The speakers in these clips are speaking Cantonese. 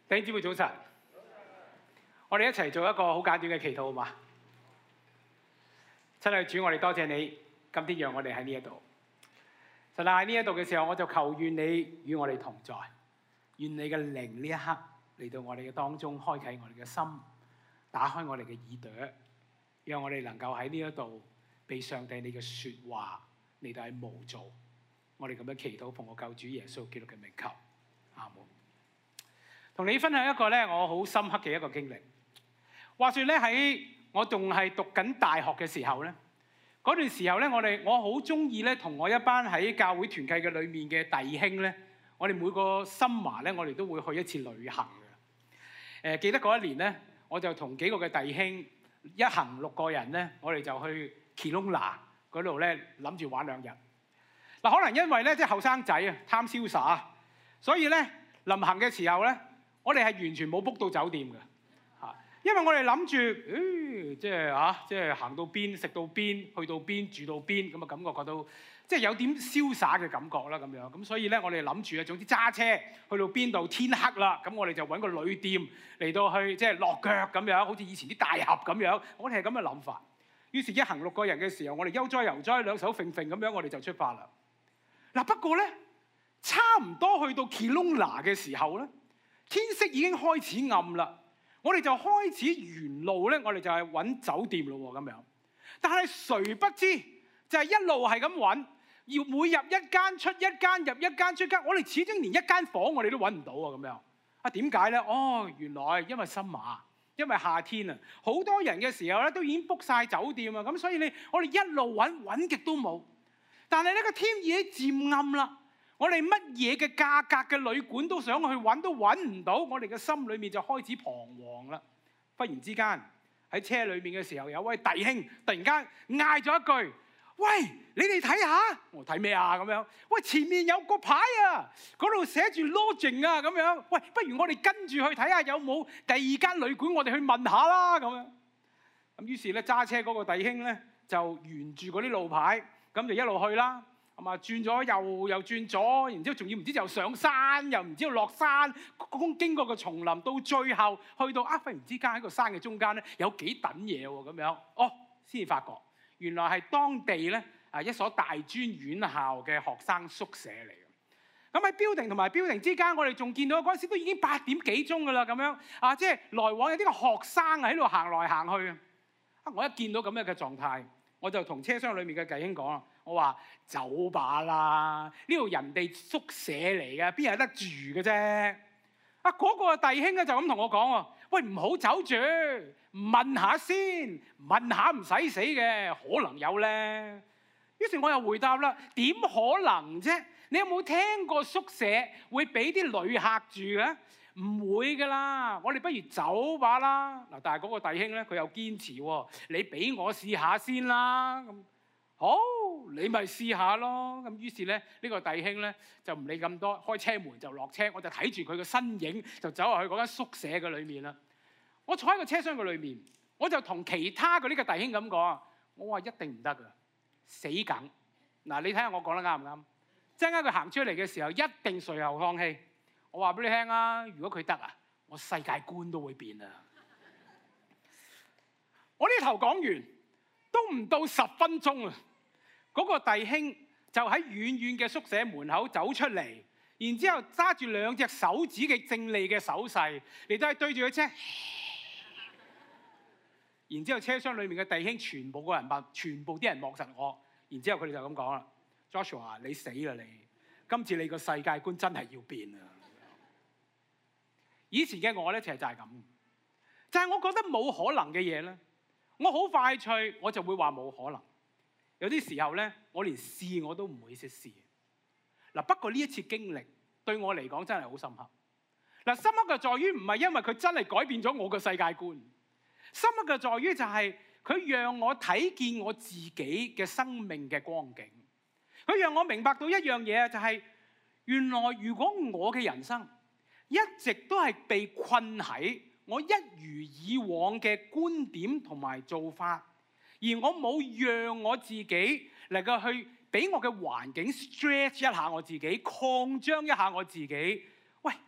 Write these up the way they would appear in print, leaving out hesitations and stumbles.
弟兄姊妹早晨，我哋一齊做一個好簡短嘅祈禱好嘛？親愛的主，我哋多謝你，今天讓我哋喺呢一度。神啊，喺呢一度嘅時候，我就求願你與我哋同在，願你嘅靈呢一刻嚟到我哋嘅當中，開啟我哋嘅心，打開我哋嘅耳朵，讓我哋能夠喺呢一度被上帝你嘅說話嚟到係模造。我哋咁樣祈禱，奉我救主耶穌基督嘅名求，阿門。同你分享一個咧，我好深刻嘅一個經歷。話說咧，喺我仲係讀緊大學嘅時候咧，嗰段時候咧，我好中意咧，同我一班喺教會團契嘅裏面嘅弟兄咧，我哋每個Summer咧，我哋都會去一次旅行嘅。記得嗰一年咧，我就同幾個嘅弟兄一行6個人咧，我哋就去 Kelowna 嗰度咧，諗住玩2日。嗱，可能因為咧即係後生仔啊，貪瀟灑，所以咧臨行嘅時候咧，我哋係完全冇 book 到酒店嘅嚇，因為我哋諗住，即係行到邊食到邊，去到邊住到邊，咁啊感覺到即係有點瀟灑嘅感覺啦咁樣。咁所以咧，我哋諗住啊，總之揸車去到邊度天黑啦，咁我哋就揾個旅店嚟到去即係落腳咁樣，好似以前啲大俠咁樣。我哋係咁嘅諗法。於是，一行6個人嘅時候，我哋悠哉悠哉兩手揈揈咁樣，我哋就出發啦。嗱，不過咧，差唔多去到 Kelowna 嘅時候咧，天色已經開始暗啦，我哋就開始沿路咧，我哋就係揾酒店咯喎咁樣。但係誰不知就係一路係咁揾，要每入一間出一間，入一間出一間，我哋始終連一間房我哋都揾唔到啊咁樣。啊，點解咧？哦，原來因為Summer，因為夏天啊，好多人嘅時候咧都已經 book 晒酒店啊，咁所以我哋一路揾極都冇。但係呢個天已經漸暗啦，我哋乜嘢嘅價格嘅旅館都想去揾，都揾唔到，我哋嘅心裏面就開始彷徨啦。忽然之間喺車裏面嘅時候，有位弟兄突然間嗌咗一句：喂，你哋睇下，我睇咩啊？咁樣，喂，前面有個牌啊，嗰度寫住 lodging 啊，咁樣，喂，不如我哋跟住去睇下有冇第2間旅館，我哋去問下啦，咁樣。咁於是咧揸車嗰個弟兄咧就沿住嗰啲路牌。咁就一路去啦，係嘛？轉咗又轉左，然之後仲要唔知又上山，又唔知道落山，經過個叢林，到最後去到忽然之間喺個山嘅中間咧，有幾等嘢喎咁樣。哦，先至發覺原來係當地咧一所大專院校嘅學生宿舍嚟嘅。咁喺 building 同埋 building 之間，我哋仲見到嗰陣時都已經8點幾鐘㗎啦，咁樣即係來往有啲個學生喺度行來行去。我一見到咁樣嘅狀態，我就同車廂裏面嘅弟兄講啦，我話走吧啦，呢度人哋宿舍嚟嘅，邊有得住嘅啫？嗰個弟兄咧就咁同我講喎，喂，唔好走住，問下先，問下唔使死嘅，可能有咧。於是我又回答啦，點可能啫？你有冇聽過宿舍會俾啲旅客住嘅？唔會噶啦，我哋不如走吧啦。嗱，但係嗰個弟兄咧，佢又堅持喎，你俾我試下先啦。咁好，你咪試下咯。咁於是咧，呢個弟兄咧就唔理咁多，開車門就落車，我就睇住佢個身影就走入去嗰間宿舍嘅裏面啦。我坐喺個車廂嘅裏面，我就同其他嗰啲嘅弟兄咁講，我話一定唔得噶，死梗。嗱，你睇下我講得啱唔啱？陣間佢行出嚟嘅時候，一定隨後放棄。我話俾你聽啊，如果佢得啊，我世界觀都會變啊！我呢頭講完，都唔到10分鐘啊，嗰個弟兄就喺遠遠嘅宿舍門口走出嚟，然之後揸住2隻手指嘅正利嘅手勢嚟到係對住佢車，然之後車廂裏面嘅弟兄全部啲人望實我，然之後佢哋就咁講啦 ：Joshua， 你死啦你！今次你個世界觀真係要變啊！以前嘅我咧，其實就係咁，就係我覺得冇可能嘅嘢咧，我好快脆，我就會話冇可能。有啲時候咧，我連試我都唔會識試。嗱，不過呢一次經歷對我嚟講真係好深刻。嗱，深刻嘅在於唔係因為佢真係改變咗我嘅世界觀，深刻嘅在於就係佢讓我睇見我自己嘅生命嘅光景。佢讓我明白到一樣嘢，就係原來如果我嘅人生一直都係被困喺我一如以往嘅觀點同埋做法，而我冇讓我自己能夠去俾我嘅環境 stretch 一下我自己，擴張一下我自己。喂，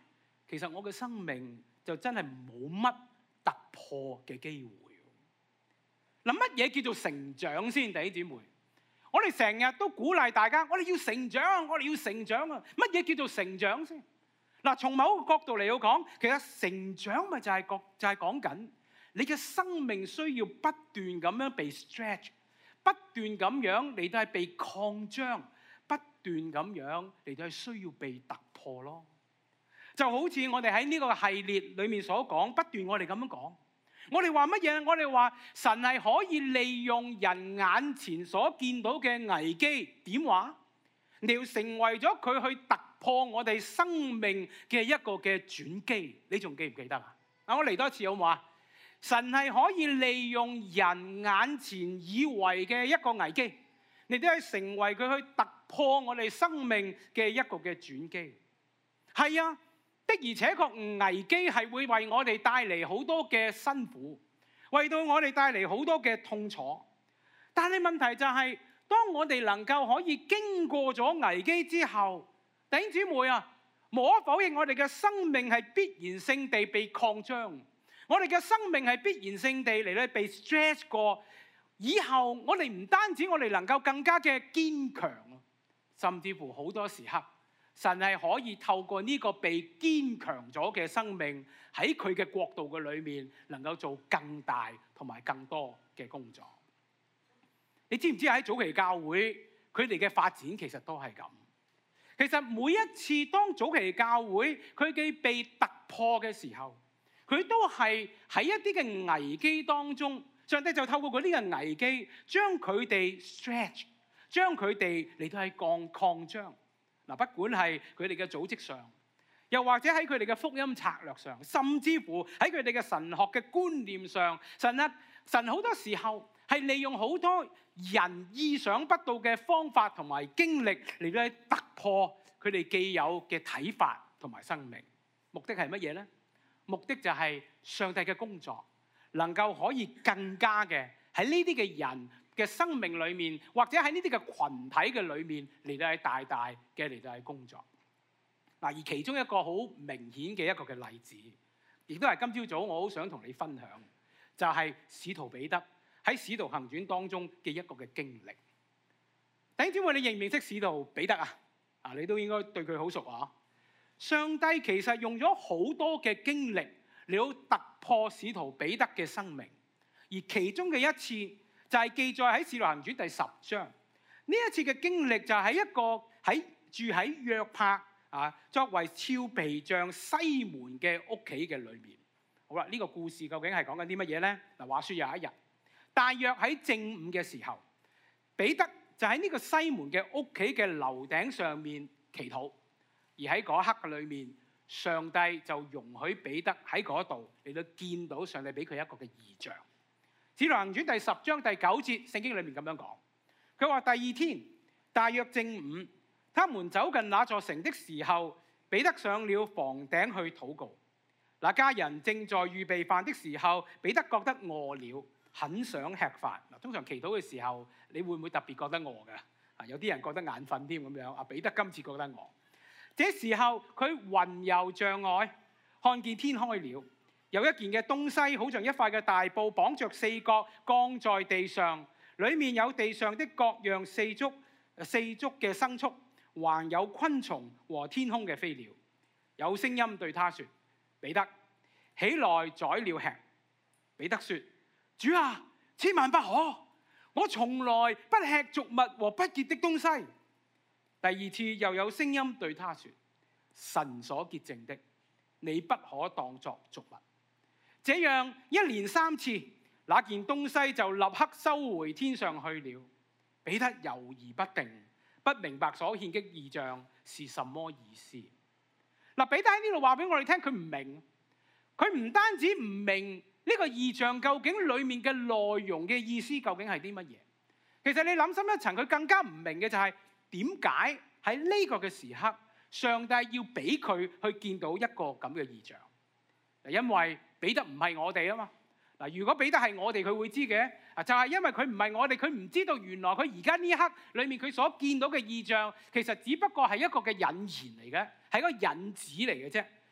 其實我嘅生命就真係冇乜突破嘅機會。嗱，乜嘢叫做成長先，弟兄姊妹？我哋成日都鼓勵大家，我哋要成長，我哋要成長啊！乜嘢叫做成長先？嗱，從某個角度嚟講，其實成長咪就係講緊你嘅生命需要不斷咁樣被 stretch， 不斷咁樣嚟到係被擴張，不斷咁樣嚟到係需要被突破咯。就好似我哋喺呢個系列裏面所講，不斷我哋咁樣講，我哋話乜嘢？我哋話神係可以利用人眼前所見到嘅危機，點話？你要成為咗佢去突破我哋生命嘅一個嘅轉機。你仲記唔記得啊？我嚟多一次好唔好啊？神係可以利用人眼前以為嘅一個危機，你都係成為佢去突破我哋生命嘅一個嘅轉機。係啊，的而且確危機係會為我哋帶嚟好多嘅辛苦，為到我哋帶嚟好多嘅痛楚。但係問題就係，當我哋能夠可以經過咗危機之後，弟兄姊妹啊，無可否認我哋嘅生命係必然性地被擴張，我哋嘅生命係必然性地嚟到被 stretch 過。以後我哋唔單止我哋能夠更加嘅堅強，甚至乎好多時刻，神係可以透過呢個被堅強咗嘅生命，喺佢嘅國度嘅裏面，能夠做更大同埋更多嘅工作。你知唔知喺早期教會佢哋嘅發展其實都係咁？其實每一次當早期教會佢嘅被突破嘅時候，佢都係喺一啲嘅危機當中，上帝就透過嗰啲嘅危機，將佢哋 stretch， 將佢哋嚟到係擴張。嗱，不管係佢哋嘅組織上，又或者喺佢哋嘅福音策略上，甚至乎喺佢哋嘅神學嘅觀念上，神好多時候係利用好多人意想不到嘅方法同埋經歷嚟到突破佢哋既有嘅睇法同埋生命。目的係乜嘢呢？目的就係上帝嘅工作能夠可以更加嘅喺呢啲嘅人嘅生命裏面，或者喺呢啲嘅群體嘅裏面嚟到係大大嘅嚟到係工作。嗱，而其中一個好明顯嘅一個嘅例子，亦都係今朝早我好想同你分享，就係使徒彼得喺使徒行傳當中嘅一個嘅經歷。弟兄姊妹，你認唔認識使徒彼得啊？你都應該對佢好熟啊！上帝其實用咗好多嘅經歷嚟到突破使徒彼得嘅生命，而其中嘅一次就係記載喺使徒行傳第10章。呢一次嘅經歷就係一個住喺約帕作為俏皮匠西門嘅屋企嘅裏面。好啦，呢個故事究竟係講緊啲乜嘢呢？嗱，話說有一日，大約喺正午嘅時候，彼得就喺呢個西門嘅屋企嘅樓頂上面祈禱，而喺嗰一刻嘅裏面，上帝就容許彼得喺嗰度嚟到見到上帝俾佢一個嘅異象。使徒行傳第10章第9節，聖經裏面咁樣講，佢話第二天大約正午，他們走近那座城的時候，彼得上了房頂去禱告。那家人正在預備飯的時候，彼得覺得餓了，很想吃飯。通常祈禱嘅時候，你會唔會特別覺得餓㗎？有啲人覺得眼瞓添咁樣。彼得今次覺得餓。這時候佢魂遊象外，看見天開了，有一件嘅東西，好像一塊嘅大布，綁着4角，降在地上，裡面有地上的各樣四足嘅牲畜，還有昆蟲和天空嘅飛鳥。有聲音對他說：彼得，起來宰了吃。彼得說：主啊，千萬不可！我從來不吃俗物和不潔的東西。第二次又有聲音對他說：神所潔淨的，你不可當作俗物。這樣一連3次，那件東西就立刻收回天上去了。彼得猶豫不定，不明白所獻的異象是什麼意思。嗱，彼得喺呢度話俾我哋聽，佢唔明，佢唔單止唔明呢個異象究竟裡面嘅內容嘅意思究竟係啲乜嘢。其實你諗深一層，佢更加唔明嘅就係點解喺呢個嘅時刻，上帝要俾佢去見到一個咁嘅異象。因為彼得唔係我哋啊嘛。嗱，如果彼得係我哋，佢會知嘅。就係因為佢唔係我哋，佢唔知道原來佢而家呢一刻裏面佢所見到嘅異象，其實只不過係一個嘅引言嚟嘅，係一個引子嚟嘅啫。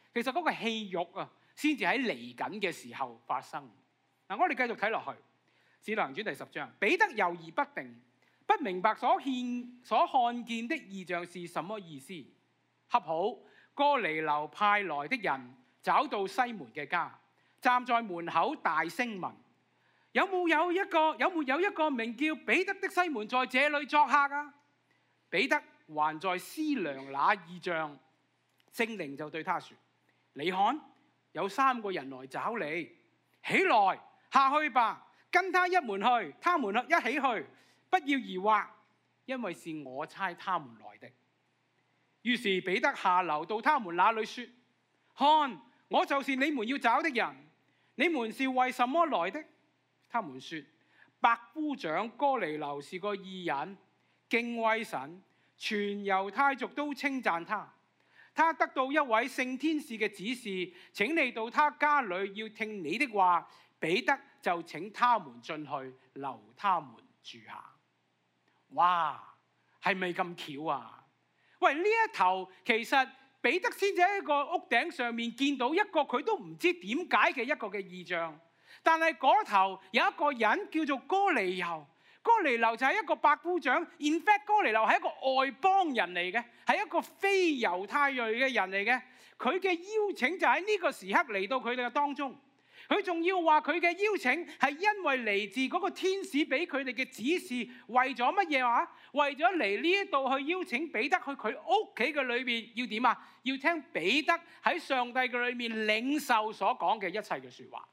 其實嗰個戲肉啊，先至喺嚟緊嘅時候發生。我哋繼續睇落去，《使徒行傳》第10章，彼得猶豫不定，不明白所看見的異象是什麼意思。恰好哥尼流派來的人找到西門嘅家，站在門口大聲問：有沒有一個名叫彼得的西門在這裏作客啊？彼得還在思量那異象，聖靈就對他說：你看，有3個人來找你，起來下去吧，跟他他們一起去，不要疑惑，因為是我差他們來的。於是彼得下樓到他們那裏說：看，我就是你們要找的人，你們是為什麼來的？他們說：百夫長哥尼流是個義人，敬畏神，全猶太族都稱讚他。他得到一位聖天使嘅指示，請你到他家裏要聽你的話。彼得就請他們進去，留他們住下。哇，係咪咁巧啊？喂，呢一頭其實彼得先至喺一個屋頂上面見到一個佢都唔知點解嘅一個嘅異象，但係嗰頭有一個人叫做哥尼流。哥尼流就係一個百夫長。In fact， 哥尼流係一個外邦人嚟嘅，係一個非猶太裔嘅人嚟嘅。佢嘅邀請就喺呢個時刻嚟到佢哋嘅當中。佢仲要話佢嘅邀請係因為嚟自嗰個天使俾佢哋嘅指示，為咗乜嘢話？為咗嚟呢一度去邀請彼得去佢屋企嘅裏邊，要點啊？要聽彼得喺上帝嘅裏面領受所講嘅一切嘅説話。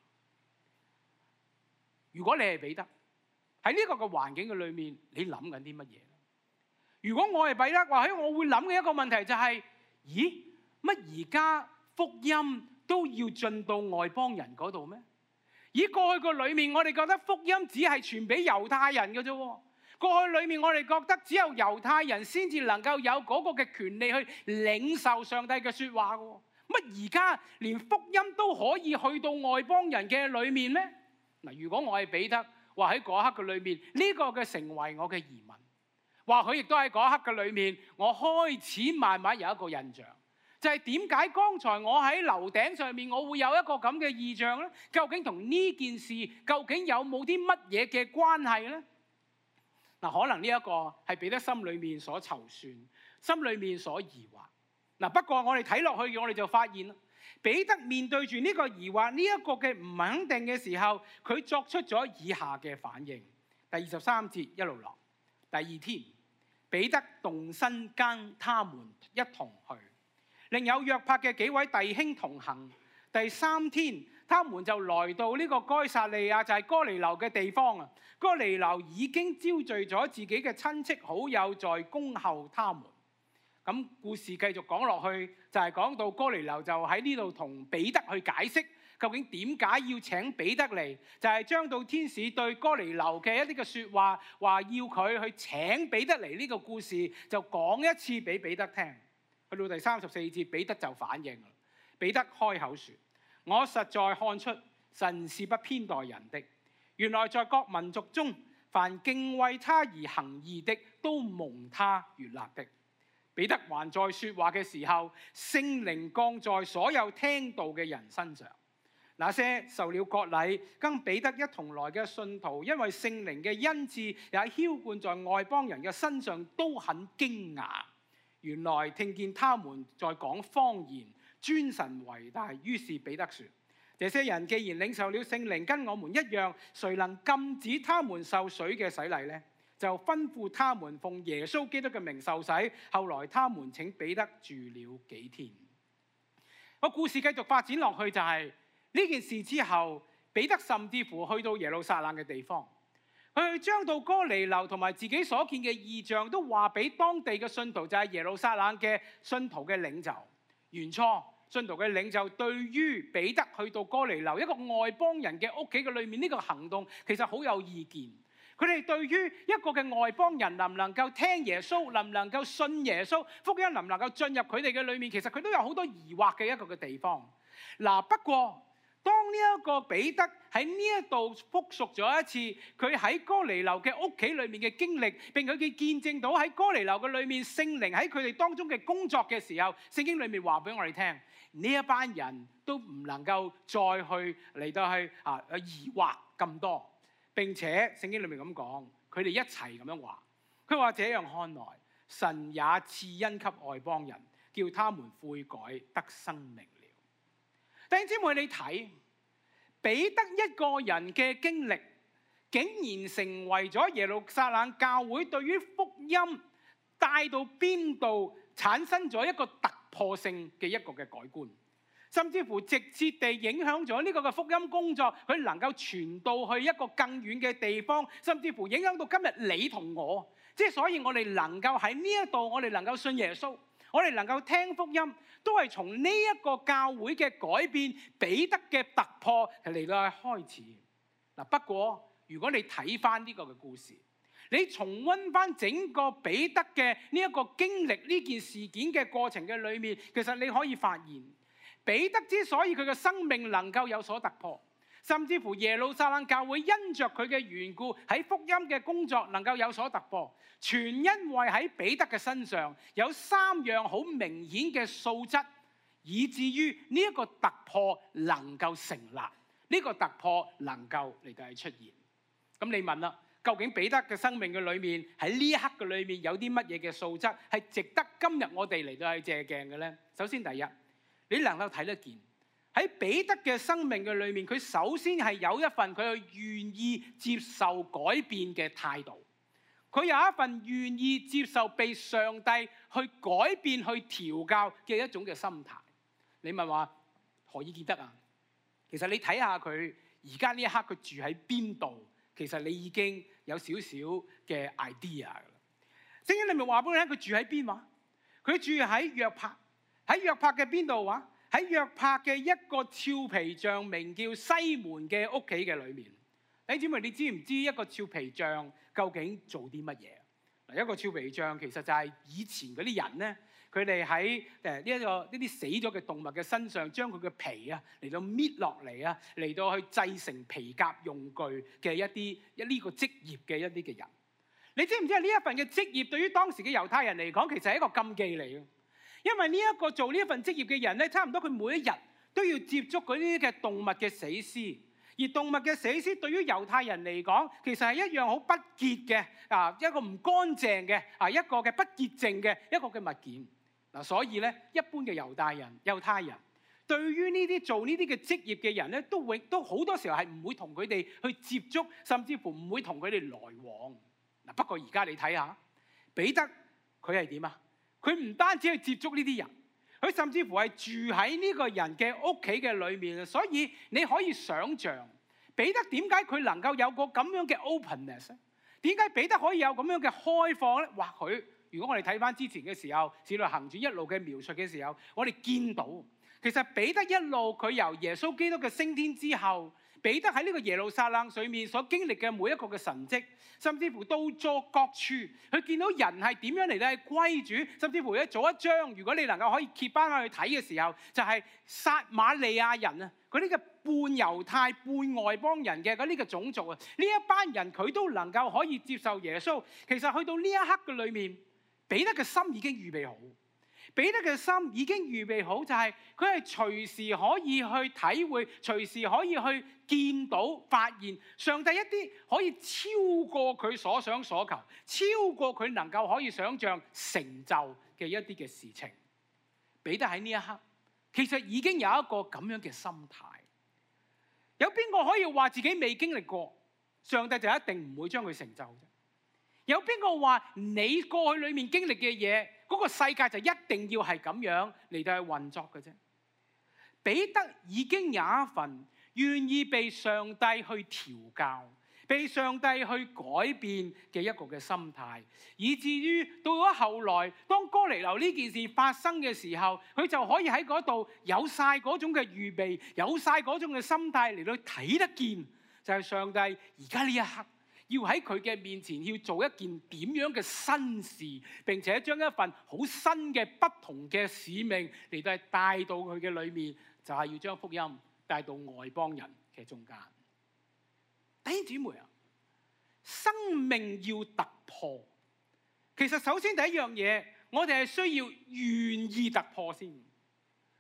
如果你係彼得，喺呢個嘅環境嘅裏面，你諗緊啲乜嘢？如果我係彼得，或者我會諗嘅一個問題就係：咦，乜而家福音都要進到外邦人嗰度咩？以過去個裏面，我哋覺得福音只係傳俾猶太人嘅啫。過去裏面，我哋覺得只有猶太人先至能夠有嗰個嘅權利去領受上帝嘅説話嘅。乜而家連福音都可以去到外邦人嘅裏面咩？嗱，如果我係彼得，話喺嗰刻嘅裏面，呢個嘅成為我嘅疑問。或許亦都喺嗰刻嘅裏面，我開始慢慢有一個印象。就係點解剛才我喺樓頂上面，我會有一個咁嘅異象呢？究竟同呢件事究竟有冇啲乜嘢嘅關係呢？嗱，可能呢一個係彼得心裏面所籌算，心裏面所疑惑。嗱，不過我哋睇落去，我哋就發現啦，彼得面對住呢個疑惑，呢一個嘅唔肯定嘅時候，佢作出咗以下嘅反應。第23節一路落，第2天，彼得動身跟他們一同去。另有約帕嘅幾位弟兄同行。第3天，他們就來到呢個該撒利亞，就係哥尼流嘅地方啊。哥尼流已經招聚咗自己嘅親戚好友，在恭候他們。咁故事繼續講落去，就係講到哥尼流就喺呢度同彼得去解釋，究竟點解要請彼得嚟，就係將到天使對哥尼流嘅一啲嘅説話，話要佢去請彼得嚟呢個故事，就講一次俾彼得聽。去到第34節，彼得就反應啦。彼得開口說：我實在看出神是不偏待人的。原來在各民族中，凡敬畏他而行義的，都蒙他悅納的。彼得還在說話嘅時候，聖靈降在所有聽道嘅人身上。那些受了割禮跟彼得一同來嘅信徒，因為聖靈嘅恩賜也澆灌在外邦人嘅身上，都很驚訝。原來聽見他們在講方言，尊神為大。於是彼得說：這些人既然領受了聖靈，跟我們一樣，誰能禁止他們受水嘅洗禮呢？就吩咐他們奉耶穌基督嘅名受洗。後來他們請彼得住了幾天。個故事繼續發展落去，就係呢件事之後，彼得甚至乎去到耶路撒冷嘅地方。佢將到哥尼流同埋自己所見嘅異象都話俾當地嘅信徒，就係耶路撒冷嘅信徒嘅領袖。原初信徒嘅領袖對於彼得去到哥尼流一個外邦人嘅屋企嘅裏面呢個行動，其實好有意見。佢哋對於一個嘅外邦人能唔能夠聽耶穌，能唔能夠信耶穌，福音能唔能夠進入佢哋嘅裏面，其實佢都有好多疑惑嘅一個嘅地方。嗱，不過當呢一個彼得喺呢一度復述咗一次佢喺哥尼流嘅屋企裏面嘅經歷，並佢嘅見證到喺哥尼流嘅裏面聖靈喺佢哋當中嘅工作嘅時候，聖經裏面話俾我哋聽， 呢一班人都唔能夠再去嚟到去疑惑咁多。並且聖經裏面咁講，佢哋一齊咁樣話，佢話這樣看來，神也賜恩給外邦人，叫他們悔改得生命了。弟兄姊妹，你睇彼得一個人嘅經歷，竟然成為咗耶路撒冷教會對於福音帶到邊度產生咗一個突破性嘅一個嘅改觀，甚至乎直接地影響咗呢個嘅福音工作，佢能夠傳到去一個更遠嘅地方，甚至乎影響到今日你同我。即係所以我哋能夠喺呢一度，我哋能夠信耶穌，我哋能夠聽福音，都係從呢一個教會嘅改變，彼得嘅突破嚟到去開始。嗱，不過如果你睇翻呢個嘅故事，你重溫翻整個彼得嘅呢一個經歷呢件事件嘅過程嘅裏面，其實你可以發現，彼得之所以佢嘅生命能夠有所突破，甚至乎耶路撒冷教會因着佢嘅緣故喺福音嘅工作能夠有所突破，全因為喺彼得嘅身上有3樣好明顯嘅素質，以至於呢一個突破能夠成立，呢個突破能夠嚟到係出現。咁你問啦，究竟彼得嘅生命嘅裏面喺呢一刻嘅裏面有啲乜嘢嘅素質係值得今日我哋嚟到去借鏡嘅呢？首先第一，你能夠睇得見喺彼得嘅生命嘅裏面，佢首先係有一份佢願意接受改變嘅態度，佢有一份願意接受被上帝去改變去調教嘅一種嘅心態。你問話何以見得啊？其實你睇下佢而家呢一刻佢住喺邊度，其實你已經有少少嘅 idea 㗎啦。聖經裏面話俾你聽，佢住喺邊話？佢住喺約帕，喺約帕嘅邊度話？喺約帕嘅一個俏皮匠名叫西門嘅屋企嘅裏面。弟兄姊妹，你知唔知一個俏皮匠究竟做啲乜嘢？嗱，一個俏皮匠其實就係以前嗰啲人咧，佢哋喺呢啲死咗嘅動物嘅身上，將佢嘅皮啊嚟到搣落嚟啊，嚟到去製成皮革用具嘅呢個職業嘅一啲嘅人。你知唔知呢一份嘅職業對於當時嘅猶太人嚟講，其實係一個禁忌嚟嘅，因為呢一個做呢一份職業嘅人咧，差唔多佢每一日都要接觸嗰啲嘅動物嘅死屍。而動物嘅死屍對於猶太人嚟講，其實係一樣好不潔嘅一個唔乾淨嘅一個嘅不潔淨嘅一個嘅物件。嗱，所以咧，一般嘅猶太人對於呢啲做呢啲嘅職業嘅人咧，都好多時候係唔會同佢哋去接觸，甚至乎唔會同佢哋來往。嗱，不過而家你睇下彼得佢係點啊？佢唔單止去接觸呢啲人，佢甚至乎係住喺呢個人嘅屋企嘅裏面。所以你可以想像彼得點解佢能夠有個咁樣嘅 openness 咧？點解彼得可以有咁樣嘅開放咧？或許如果我哋睇翻之前嘅時候，《使徒行傳》一路嘅描述嘅時候，我哋見到其實彼得一路佢由耶穌基督嘅升天之後，彼得喺呢個耶路撒冷裏面所經歷嘅每一個嘅神蹟，甚至乎到咗各處，佢見到人係點樣嚟到係歸主，甚至乎一早一章，如果你能夠可以揭翻去睇嘅時候，就係撒瑪利亞人啊，嗰啲嘅半猶太半外邦人嘅嗰啲嘅種族啊，呢一班人佢都能夠可以接受耶穌。其實去到呢一刻嘅裏面，彼得嘅心已經預備好。彼得嘅心已經預備好，就係佢係隨時可以去體會，隨時可以去見到、發現上帝一啲可以超過佢所想所求、超過佢能夠可以想像成就嘅一啲嘅事情。彼得喺呢一刻其實已經有一個咁樣嘅心態。有邊個可以話自己未經歷過，上帝就一定唔會將佢成就啫？有邊個話你過去裡面經歷嘅嘢，嗰個世界就一定要係咁樣嚟到去運作嘅啫？彼得已經有一份願意被上帝去調教、被上帝去改變嘅一個嘅心態，以至於到咗後來，當哥尼流呢件事發生嘅時候，佢就可以喺嗰度有晒嗰種嘅預備，有晒嗰種嘅心態嚟到睇得見，就係上帝而家呢一刻要喺佢嘅面前要做一件點樣嘅新事，並且將一份好新嘅不同嘅使命嚟到帶到佢嘅裏面，就係要將福音帶到外邦人嘅中間。弟兄姊妹啊，生命要突破，其實首先第一樣嘢，我哋係需要願意突破先。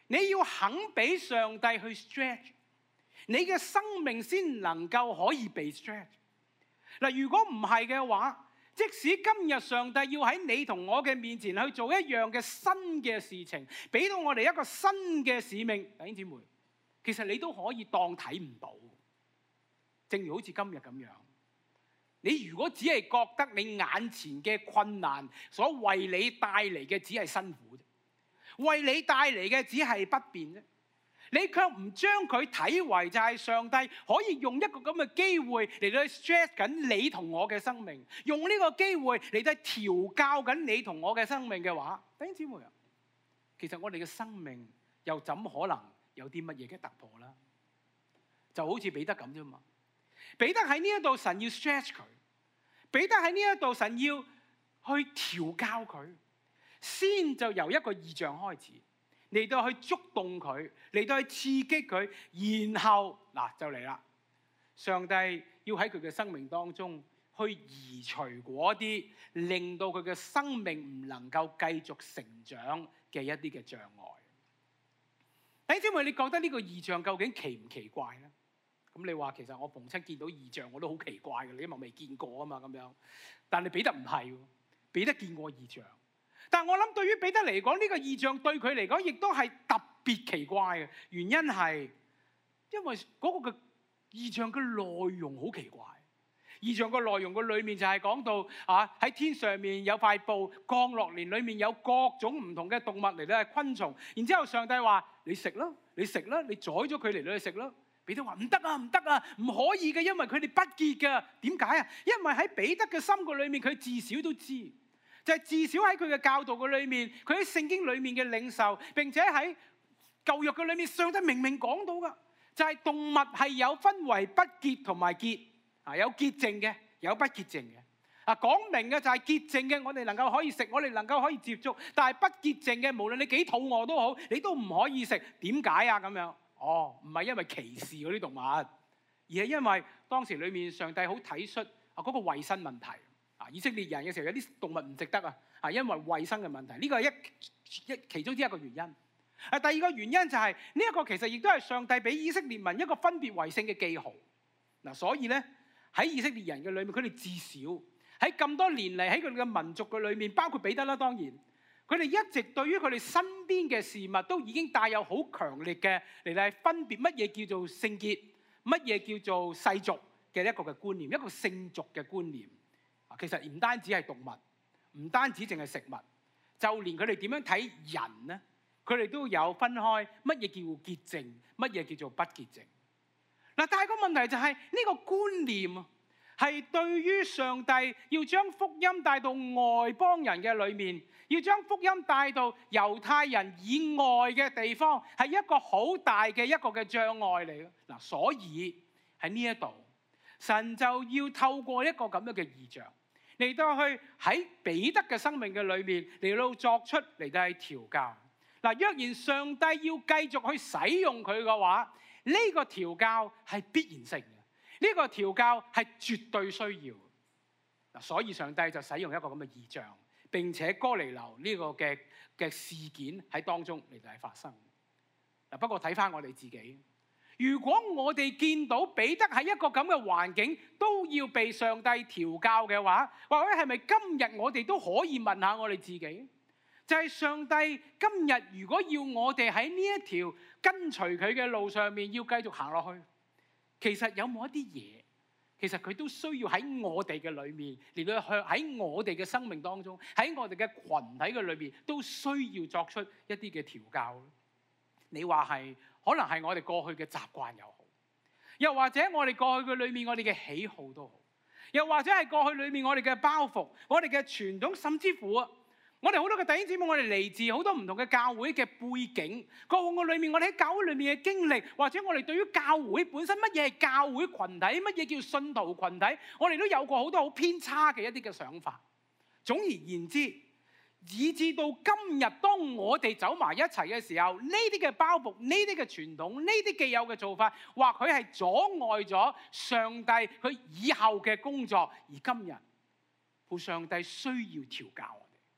你要肯俾上帝去 stretch， 你嘅生命先能夠可以被 stretch。嗱，如果唔係嘅話，即使今日上帝要喺你同我嘅面前去做一樣嘅新嘅事情，俾到我哋一個新嘅使命，弟兄姊妹，其實你都可以當睇唔到。正如好似今日咁樣，你如果只係覺得你眼前嘅困難所為你帶嚟嘅只係辛苦啫，為你帶嚟嘅只係不便啫，你卻唔將佢睇為就係上帝可以用一個咁嘅機會嚟到 stress 緊你同我嘅生命，用呢個機會嚟到調教緊你同我嘅生命嘅話，弟兄姊妹啊，其實我哋嘅生命又怎可能有啲乜嘢嘅突破啦？就好似彼得咁啫嘛。彼得喺呢一度，神要 stretch 佢；彼得喺呢一度，神要去調教佢，先就由一個異象開始，嚟到去觸動佢，嚟到去刺激佢，然後嗱就嚟啦。上帝要喺佢嘅生命當中去移除嗰啲令到佢嘅生命唔能夠繼續成長嘅一啲嘅障礙。弟兄姊妹，你覺得呢個異象究竟奇唔奇怪咧？咁你話其實我逢親見到異象我都好奇怪嘅，你因為未見過啊嘛咁樣。但係彼得唔係，彼得見過異象。但係我諗對於彼得嚟講，呢個異象對佢嚟講亦都係特別奇怪嘅。原因係因為嗰個嘅異象嘅內容好奇怪。異象嘅內容嘅裏面就係講到喺天上面有塊布降落嚟，裏面有各種唔同嘅動物嚟到係昆蟲。然之後上帝話：你食啦，你食啦，你宰咗佢嚟到去食啦。彼得話：唔得啊，唔得啊，唔可以嘅，因為佢哋不潔嘅。點解啊？因為喺彼得嘅心嘅裏面，佢至少都知，就係至少喺佢嘅教導嘅裏面，佢喺聖經裏面嘅領受，並且喺舊約嘅裏面，上帝明明講到噶，就係動物係有分為不潔同埋潔，有潔淨嘅，有不潔淨嘅。講明嘅就係潔淨嘅，我哋能夠可以食，我哋能夠可以接觸，但係不潔淨嘅，無論你幾肚餓都好，你都唔可以食。點解啊？咁樣？唔係因為歧視嗰啲動物，而係因為當時裏面上帝好體恤嗰個衞生問題。以色列人嘅時候有啲動物唔食得因為衞生嘅問題。呢個係其中之一個原因。第二個原因就係呢一個其實亦都係上帝俾以色列民一個分別為聖嘅記號。所以咧喺以色列人嘅裏面，佢哋至少喺咁多年嚟喺佢哋嘅民族嘅裏面，包括彼得啦，當然。佢哋一直對於佢哋身邊嘅事物都已經帶有好強烈嘅嚟嚟分別乜嘢叫做聖潔，乜嘢叫做世俗嘅一個嘅觀念，一個聖俗嘅觀念。其實唔單止係動物，唔單止淨係食物，就連佢哋點樣睇人咧，佢哋都有分開乜嘢叫潔淨，乜嘢叫做不潔淨。但係個問題就係呢個觀念係對於上帝要將福音帶到外邦人嘅裏面，要將福音帶到猶太人以外嘅地方，係一個好大嘅一個嘅障礙嚟嘅。所以喺呢一度，神就要透過一個咁樣嘅異象嚟到去喺彼得嘅生命嘅裏面嚟到作出嚟到去調教。若然上帝要繼續去使用佢嘅話，呢個調教係必然性嘅。呢個調教係絕對需要，所以上帝就使用一個咁嘅異象，並且哥尼流呢個嘅事件喺當中嚟到係發生。不過睇翻我哋自己，如果我哋見到彼得喺一個咁嘅環境都要被上帝調教嘅話，或者係咪今日我哋都可以問下我哋自己，就係上帝今日如果要我哋喺呢一條跟隨佢嘅路上面要繼續行落去，其實有冇一啲嘢，其實佢都需要喺我哋嘅裏面嚟到喺我哋嘅生命當中，喺我哋嘅群體嘅裏面，都需要作出一啲嘅調教。你話係，可能係我哋過去嘅習慣又好，又或者我哋過去嘅裏面我哋嘅喜好都好，又或者係過去裏面我哋嘅包袱、我哋嘅傳統，甚至乎我哋好多嘅弟兄姊妹，我哋嚟自好多唔同嘅教會嘅背景，過往嘅裏面，我哋喺教會裏面嘅經歷，或者我哋對於教會本身乜嘢係教會群體，乜嘢叫信徒群體，我哋都有過好多好偏差嘅一啲嘅想法。總而言之，以至到今日，當我哋走埋一齊嘅時候，呢啲嘅包袱、呢啲嘅傳統、呢啲既有嘅做法，或許係阻礙咗上帝佢以後嘅工作。而今日，父上帝需要調教我哋，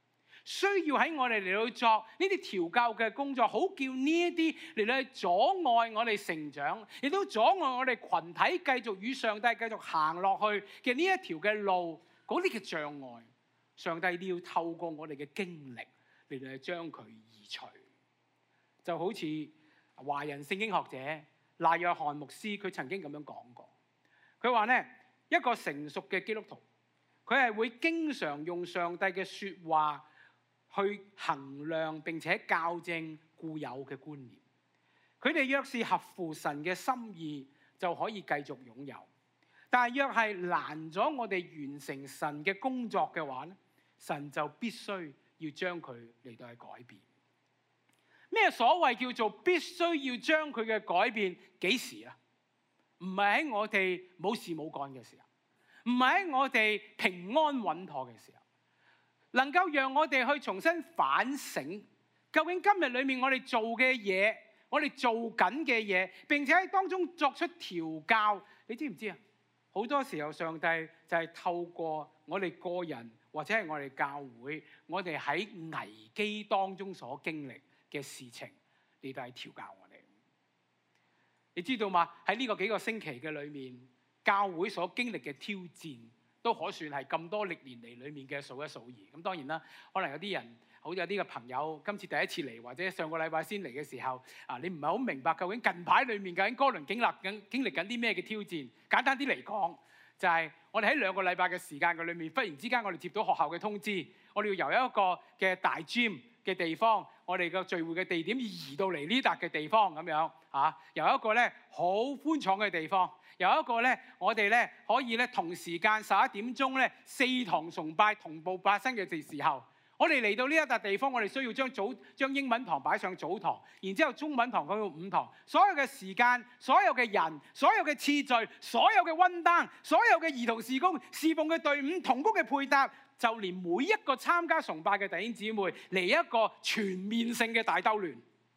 需要喺我哋嚟到作呢啲調教嘅工作，好叫呢一啲嚟到去阻礙我哋成長，亦都阻礙我哋群體繼續與上帝繼續行落去嘅呢一條嘅路，嗰啲嘅障礙，上帝都要透過我哋嘅經歷嚟到去將佢移除。就好似華人聖經學者賴約翰牧師，佢曾經咁樣講過，佢話咧，一個成熟嘅基督徒，佢係會經常用上帝嘅説話去衡量並且校正固有嘅觀念。佢哋若是合乎神嘅心意，就可以繼續擁有；但係若係難咗我哋完成神嘅工作嘅話咧，神就必須要將佢嚟到去改變。咩所謂叫做必須要將佢嘅改變？幾時啊？唔係喺我哋冇事冇幹嘅時候，唔係喺我哋平安穩妥嘅時候，能夠讓我哋去重新反省，究竟今日裏面我哋做嘅嘢，我哋做緊嘅嘢，並且喺當中作出調教。你知唔知啊？好多時候上帝就係透過我哋個人或者係我哋教會，我哋喺危機當中所經歷嘅事情，嚟到係調教我哋。你知道嘛？喺呢個幾個星期嘅裏面，教會所經歷嘅挑戰，都可算係咁多歷年嚟裏面嘅數一數二。咁當然啦，可能有啲人，好似有啲嘅朋友，今次第一次嚟，或者上個禮拜先嚟嘅時候，你唔係好明白究竟近排裏面究竟哥倫經歷緊啲咩嘅挑戰。簡單啲嚟講，就係我哋喺2個禮拜嘅時間嘅裏面，忽然之間我哋接到學校嘅通知，我哋要由一個嘅大 gym 嘅地方，我哋嘅聚會嘅地點移到嚟呢笪嘅地方咁樣嚇，由一個咧好寬敞嘅地方，由一個咧我哋咧可以咧同時間11點鐘咧4堂崇拜同步發生嘅時候，我哋嚟到呢一笪地方，我哋需要將英文堂擺上早堂，然之後中文堂講到5堂，所有嘅時間、所有嘅人、所有嘅次序、所有嘅溫單、所有嘅兒童事工、侍奉嘅隊伍、同工嘅配搭，就連每一個參加崇拜嘅弟兄姊妹嚟一個全面性嘅大兜亂，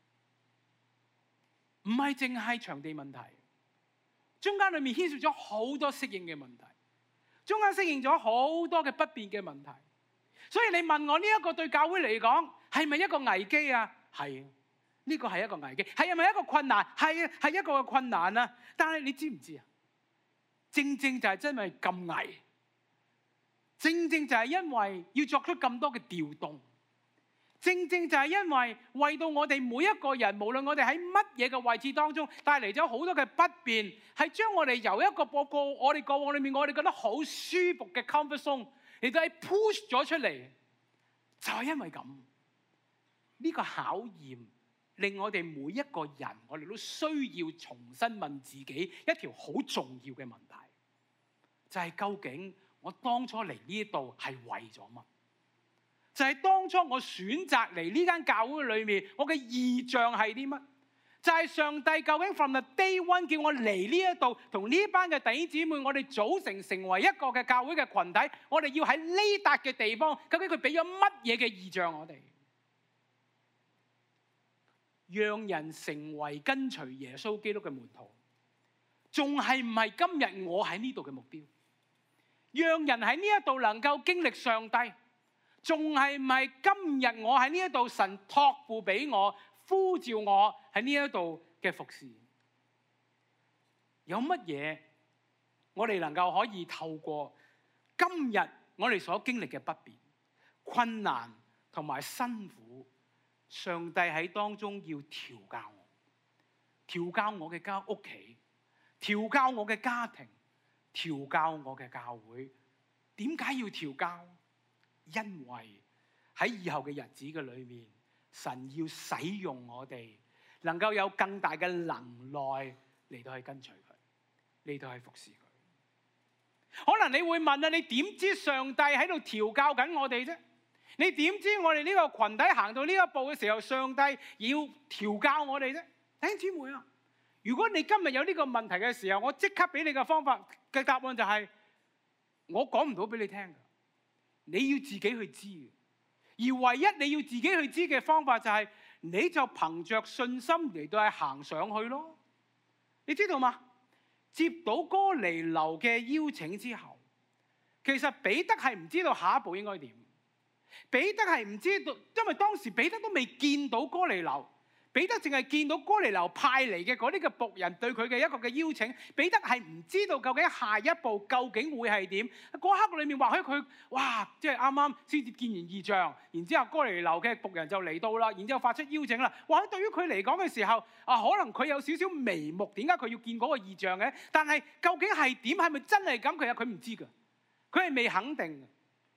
唔係淨係場地問題，中間裏面牽涉咗好多適應嘅問題，中間適應咗好多嘅不便嘅問題。所以你問我呢一個對教會嚟講係咪一個危機啊？係，呢個係一個危機。係咪一個困難？係一個困難啊！但係你知唔知啊？正正就係真係咁危，正正就係因為要作出咁多嘅調動，正正就係因為到我哋每一個人，無論我哋喺乜嘢嘅位置當中，帶嚟咗好多嘅不便，係將我哋由一個我哋過往裏面我哋覺得好舒服嘅 comfort zone，你都係 push 咗出嚟，就係因為咁，呢個考驗令我哋每一個人，我哋都需要重新問自己一條好重要嘅問題，就係究竟我當初嚟呢一度係為咗乜？就係當初我選擇嚟呢間教會裏面，我嘅意象係啲乜？就係上帝究竟 from the day one 叫我嚟呢一度，同呢班嘅弟兄姊妹，我哋組成為一個嘅教會嘅群體，我哋要喺呢笪嘅地方，究竟佢俾咗乜嘢嘅意象我哋？讓人成為跟隨耶穌基督嘅門徒，仲係唔係今日我喺呢度嘅目標？讓人喺呢一度能夠經歷上帝，仲係唔係今日我喺呢一度神託付俾我，呼召我喺呢一度嘅服侍？有乜嘢我哋能夠可以透過今日我哋所經歷嘅不便、困難同埋辛苦，上帝喺當中要調教我，調教我嘅屋企，調教我嘅家庭，調教我嘅教會。點解要調教？因為喺以後嘅日子嘅裏面，神要使用我哋，能夠有更大嘅能耐嚟到去跟隨佢，嚟到去服侍佢。可能你會問啊，你點知上帝喺度調教緊我哋啫？你點知我哋呢個群體行到呢一步嘅時候，上帝要調教我哋啫？弟兄姊妹啊，如果你今日有呢個問題嘅時候，我即刻俾你嘅方法嘅答案就係，我講唔到俾你聽㗎，你要自己去知。而唯一你要自己去知嘅方法就係，你就憑着信心嚟到去行上去咯。你知道嗎？接到哥尼流嘅邀請之後，其實彼得係唔知道下一步應該點。 彼得係唔知道，因為當時彼得都未見到哥尼流。彼得淨係見到哥尼流派嚟嘅嗰啲嘅僕人對佢嘅一個嘅邀請，彼得係唔知道究竟下一步究竟會係點。嗰刻裏面或許佢即係啱啱先至見完異象，然之後哥尼流嘅僕人就嚟到啦，然之後發出邀請啦。或者對於佢嚟講嘅時候，可能佢有少少眉目，點解佢要見嗰個異象嘅？但係究竟係點？係咪真係咁？佢唔知㗎，佢係未肯定嘅。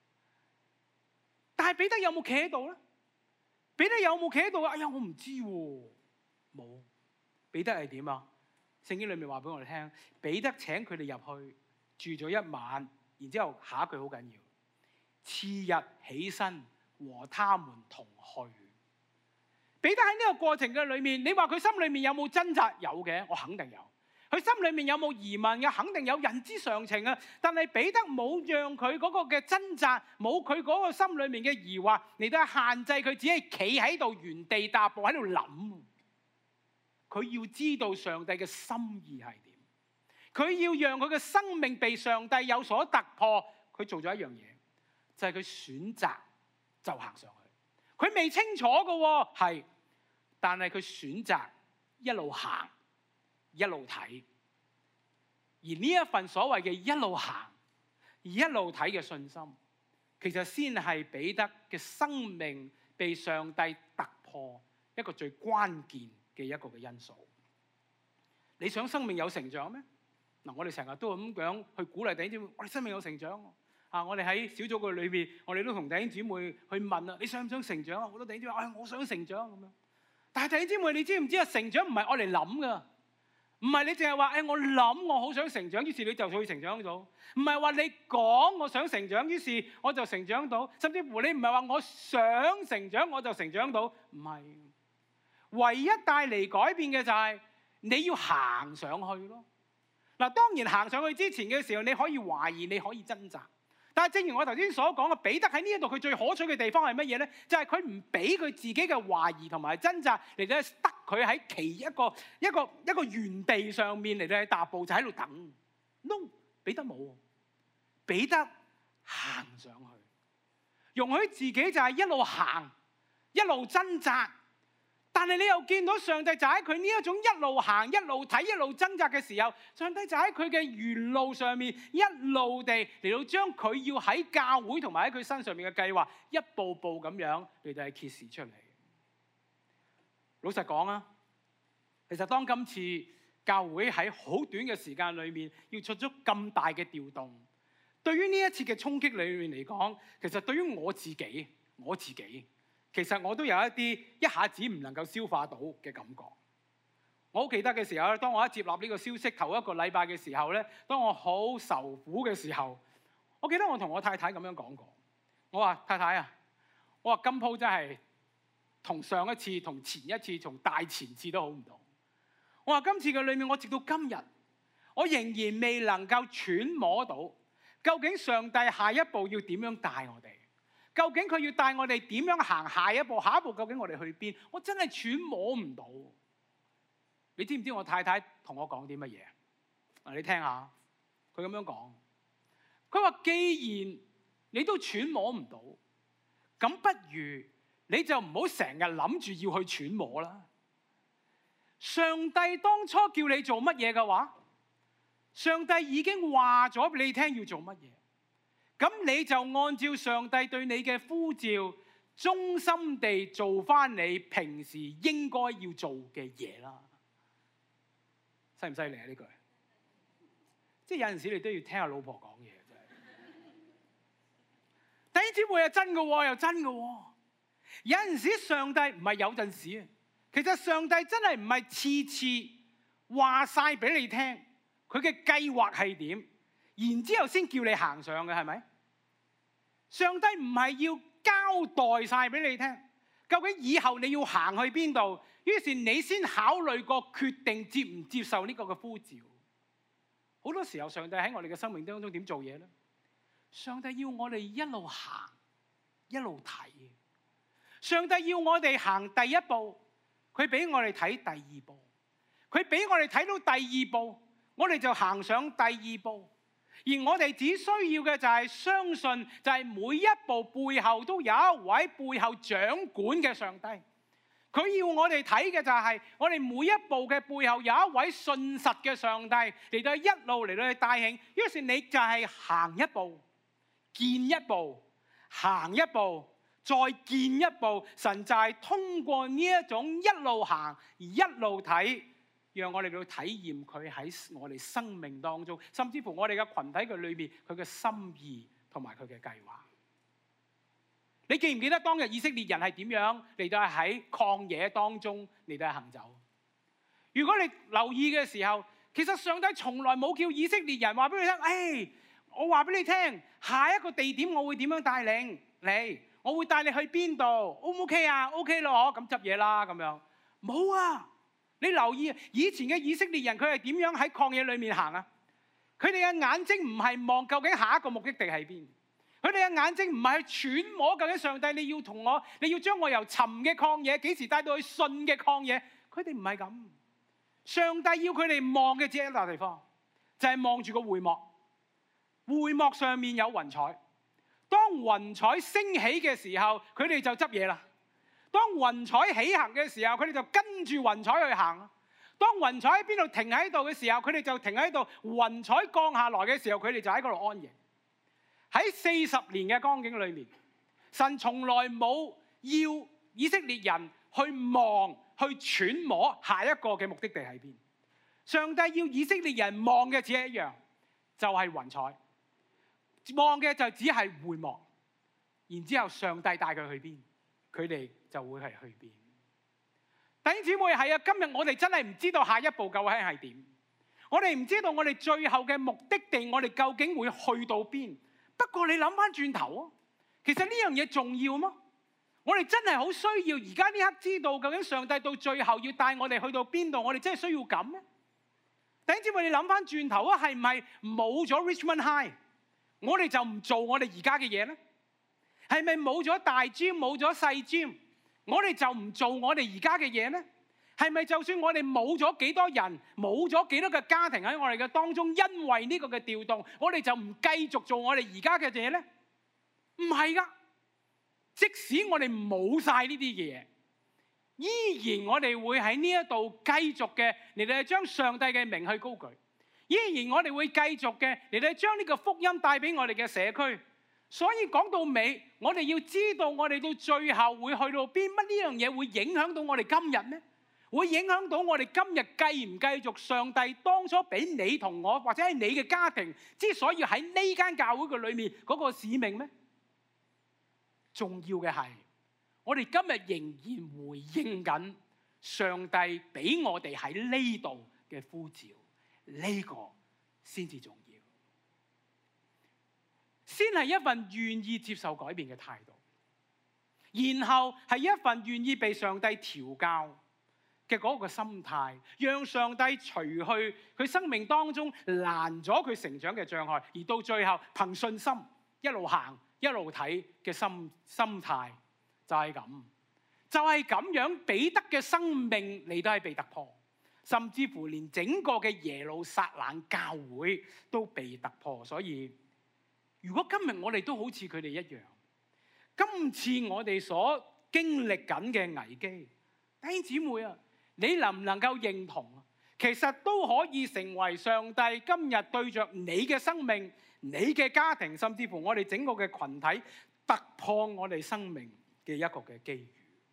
但係彼得有冇企喺度咧？彼得有冇企喺度？哎呀，我唔知喎，冇。彼得係點啊？聖經裏面話俾我哋聽，彼得請佢哋入去住咗一晚，然之後下一句好緊要，次日起身和他們同去。彼得喺呢個過程嘅裏面，你話佢心裏面有冇掙扎？有嘅，我肯定有。佢心裏面有冇疑問嘅？肯定有，人之常情啊！但係彼得冇讓佢嗰個嘅掙扎，冇佢嗰個心裏面嘅疑惑嚟到限制佢，只係企喺度原地踏步喺度諗。佢要知道上帝嘅心意係點，佢要讓佢嘅生命被上帝有所突破。佢做咗一樣嘢，就係佢選擇就行上去。佢未清楚嘅係，但係佢選擇一路行。一路睇，而呢一份所謂嘅一路行、一路睇嘅信心，其實先係彼得嘅生命被上帝突破一個最關鍵嘅一個嘅因素。你想生命有成長咩？我哋成日都咁樣去鼓勵弟兄姊妹，我哋生命有成長。我哋喺小組嘅裏邊，我哋都同弟兄姊妹去問啊，你想唔想成長啊？好多弟兄姊妹話，我想成長咁樣。但係弟兄姊妹，你知唔知啊？成長唔係我嚟諗噶。唔係你淨係話，我諗我好想成長，於是你就會成長到。唔係話你講我想成長，於是我就成長到。甚至乎你唔係話我想成長我就成長到，唔係。唯一帶嚟改變嘅就係你要行上去咯。嗱，當然行上去之前嘅時候，你可以懷疑，你可以掙扎。但係正如我頭先所講嘅，彼得喺呢一度佢最可取嘅地方係乜嘢咧？就係佢唔俾佢自己嘅懷疑同埋掙扎嚟到得佢喺其一個原地上面嚟到去踏步，就喺度等。No， 彼得冇，彼得行上去，容許自己就係一路行一路掙扎。但係你又見到上帝就喺佢呢一種一路行一路睇一路掙扎嘅時候，上帝就喺佢嘅原路上面一路地嚟到將佢要喺教會同埋喺佢身上面嘅計劃一步步咁樣嚟到係揭示出嚟。老實講啊，其實當今次教會喺好短嘅時間裏面要出咗咁大嘅調動，對於呢一次嘅衝擊裏面嚟講，其實對於我自己。其實我都有一啲一下子唔能夠消化到嘅感覺。我好記得嘅時候咧，當我一接納呢個消息頭一個禮拜嘅時候咧，當我好受苦嘅時候，我記得我同我太太咁樣講過。我話太太啊，我話今鋪真係同上一次、同前一次、同大前次都好唔同。我話今次嘅裏面，我直到今日，我仍然未能夠揣摩到究竟上帝下一步要點樣帶我哋。究竟佢要帶我哋點樣行下一步？下一步究竟我哋去邊？我真係揣摩唔到。你知唔知我太太同我講啲乜嘢？你聽下，佢咁樣講。佢話：既然你都揣摩唔到，咁不如你就唔好成日諗住要去揣摩啦。上帝當初叫你做乜嘢嘅話，上帝已經話咗俾你聽要做乜嘢。咁你就按照上帝對你嘅呼召，忠心地做翻你平時應該要做嘅嘢啦。犀唔犀利啊？呢句，即係有陣時你都要聽下老婆講嘢，真係。弟兄姊妹又真嘅喎，又真嘅喎。有陣時上帝唔係有陣時啊，其實上帝真係唔係次次話晒俾你聽，佢嘅計劃係點。然之後先叫你行上嘅，係咪？上帝唔係要交代晒俾你聽，究竟以後你要行去邊度，於是你先考慮過決定接唔接受呢個嘅呼召。好多時候上帝喺我哋嘅生命當中點做嘢呢？上帝要我哋一路行一路睇，上帝要我哋行第一步，佢俾我哋睇第二步，佢俾我哋睇到第二步，我哋就行上第二步。 而我哋只需要嘅就係相信，就係每一步背後都有一位背後掌管嘅上帝。佢要我哋睇嘅就係我哋每一步嘅背後有一位信實嘅上帝嚟到一路嚟到去帶領。於是你就係行一步，見一步，行一步，再見一步。神就係通過呢一種一路行而一路睇，讓我哋去體驗佢喺我哋生命當中，甚至乎我哋嘅群體嘅裏面，佢嘅心意同埋佢嘅計劃。你記唔記得當日以色列人係點樣嚟到喺曠野當中嚟到行走？如果你留意嘅時候，其實上帝從來冇叫以色列人話俾佢聽，我話俾你聽，下一個地點我會點樣帶領你，我會帶你去邊度 ？O 唔 OK 啊 ？OK 咯，咁執嘢啦咁樣。冇啊！你留意以前嘅以色列人，佢係點樣喺曠野裏面行啊？佢哋嘅眼睛唔係望究竟下一個目的地喺邊。佢哋嘅眼睛唔係去揣摩究竟上帝你要將我由沉嘅曠野幾時帶到去順嘅曠野？佢哋唔係咁。上帝要佢哋望嘅只係一笪地方，就係望住個會幕。會幕上面有雲彩，當雲彩升起嘅時候，佢哋就執嘢啦。當雲彩起行嘅時候，佢哋就跟住雲彩去行。當雲彩喺邊度停喺度嘅時候，佢哋就停喺度。雲彩降下來嘅時候，佢哋就喺嗰度安營。喺40年嘅光景裏面，神從來冇要以色列人去望、去揣摩下一個嘅目的地喺邊。上帝要以色列人望嘅只係一樣，就係雲彩。望嘅就只係會幕。然之後上帝帶佢去邊，佢哋就會係去邊。弟兄姊妹，係啊，今日我哋真係唔知道下一步究竟係點。我哋唔知道我哋最後嘅目的地，我哋究竟會去到邊。不過你諗翻轉頭啊，其實呢樣嘢重要嗎？我哋真係好需要而家呢刻知道究竟上帝到最後要帶我哋去到邊度？我哋真係需要咁咩？弟兄姊妹，你諗翻轉頭啊，係唔係冇咗 Richmond High， 我哋就唔做我哋而家嘅嘢咧？係咪冇咗大 gym 冇咗細 gym， 我哋就唔做我哋而家嘅嘢咧？係咪就算我哋冇咗幾多人，冇咗幾多個家庭喺我哋嘅當中，因為呢個嘅調動，我哋就唔繼續做我哋而家嘅嘢咧？唔係噶，即使我哋冇晒呢啲嘅嘢，依然我哋會喺呢一度繼續嘅嚟到將上帝嘅名去高舉，依然我哋會繼續嘅嚟到將呢個福音帶俾我哋嘅社區。所以講到尾，我哋要知道我哋到最後會去到邊，乜呢樣嘢會影響到我哋今日咩？會影響到我哋今日繼唔繼續上帝當初俾你同我，或者係你嘅家庭之所以喺呢間教會嘅裏面嗰個使命咩？重要嘅係，我哋今日仍然回應緊上帝俾我哋喺呢度嘅呼召，呢個先至重要。先係一份願意接受改變嘅態度，然後係一份願意被上帝調教嘅嗰個心態，讓上帝除去佢生命當中攔咗佢成長嘅障礙，而到最後憑信心一路行一路睇嘅心態，就係咁，就係咁樣。彼得嘅生命你都係被突破，甚至乎連整個嘅耶路撒冷教會都被突破。所以如果今日我哋都好似佢哋一樣，今次我哋所經歷緊嘅危機，弟兄姊妹啊，你能唔能夠認同啊？其實都可以成為上帝今日對着你嘅生命、你嘅家庭，甚至乎我哋整個嘅群體突破我哋生命嘅一個嘅機遇。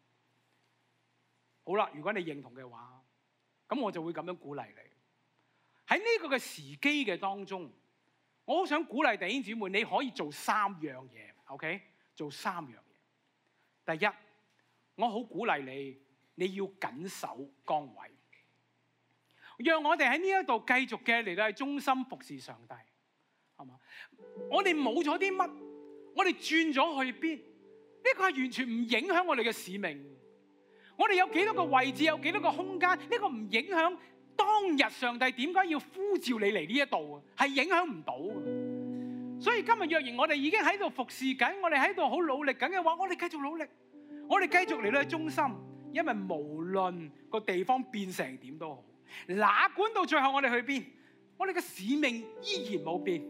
好啦，如果你認同嘅話，咁我就會咁樣鼓勵你。喺呢個嘅時機嘅當中，我好想鼓勵弟兄姊妹，你可以做3樣嘢 ，OK？ 做3樣嘢。第一，我好鼓勵你要緊守崗位，讓我哋喺呢一度繼續嘅嚟到係忠心服侍上帝，係嘛？我哋冇咗啲乜，我哋轉咗去邊？呢個係完全唔影響我哋嘅使命。我哋有幾多個位置，有幾多個空間，呢個唔影響當日上帝點解要呼召你嚟呢一度啊？係影響唔到。所以今日若然我哋已經喺度服侍緊，我哋喺度好努力緊嘅話，我哋繼續努力，我哋繼續嚟到係忠心。因為無論個地方變成點都好，哪管到最後我哋去邊，我哋嘅使命依然冇變。